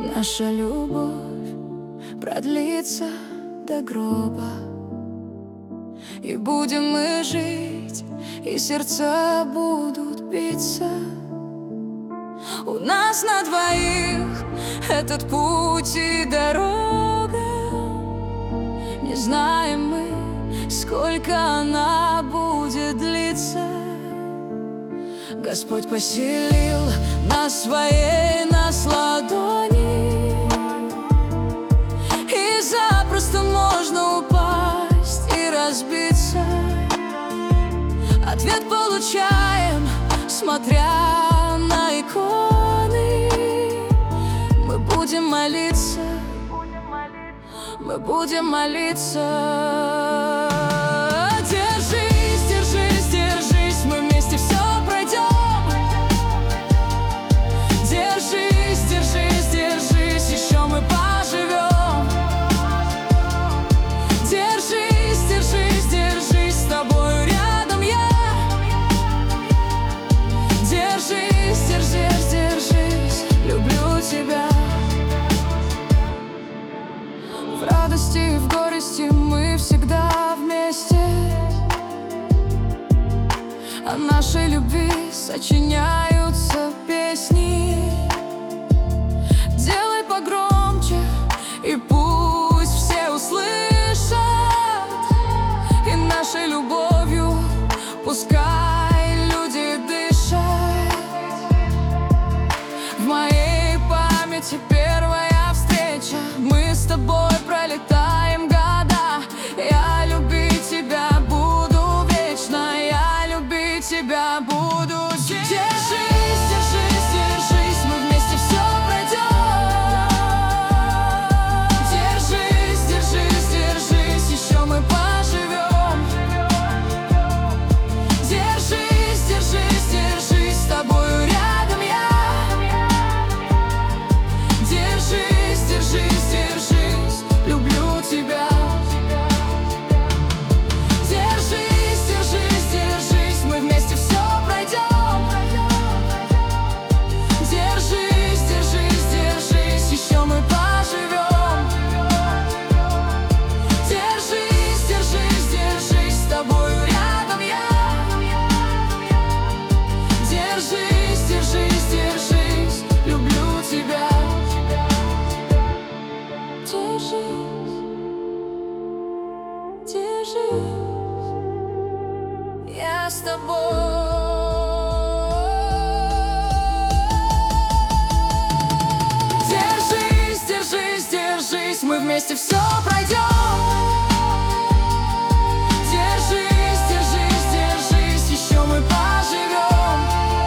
Наша любовь продлится до гроба, и будем мы жить, и сердца будут биться. У нас на двоих этот путь и дорога. Не знаем мы, сколько она будет длиться. Господь поселил нас своей нас ладони, и запросто можно упасть и разбиться. Ответ получаем, смотря на иконы. Мы будем молиться, мы будем молиться. Держись, держись, держись, мы вместе все пройдем. Держись, держись, держись, еще мы поживем. Держись, держись, держись, с тобою рядом я. Держись, держись, держись, люблю тебя. В радости и в горести мы всегда вместе. О нашей любви сочиняются песни. Делай погромче, и пусть все услышат. И нашей любовью пускай люди дышат. В моей памяти первая встреча. Мы с тобой пролетаем года. Я любить тебя буду вечно. Я любить тебя буду. Держись, держись, держись, мы вместе все пройдем. Держись, держись, держись, еще мы поживем. Держись, держись, держись, с тобою рядом я. Держись, держись, держись, люблю тебя. Держись, держись, держись, мы вместе все пройдем. Держись, держись, держись, еще мы поживем. Держись, держись, держись, с тобою рядом я. Держись, держись, держись, люблю тебя. Держись, держись, я с тобой. Держись, держись, держись, мы вместе все пройдем. Держись, держись, держись, еще мы поживем.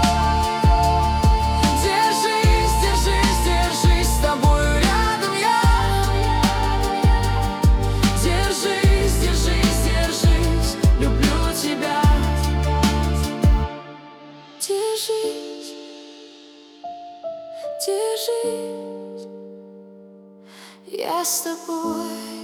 Держись, держись, держись, с тобою рядом я. Держись, держись, держись, люблю тебя. Держись, держись, я с тобой.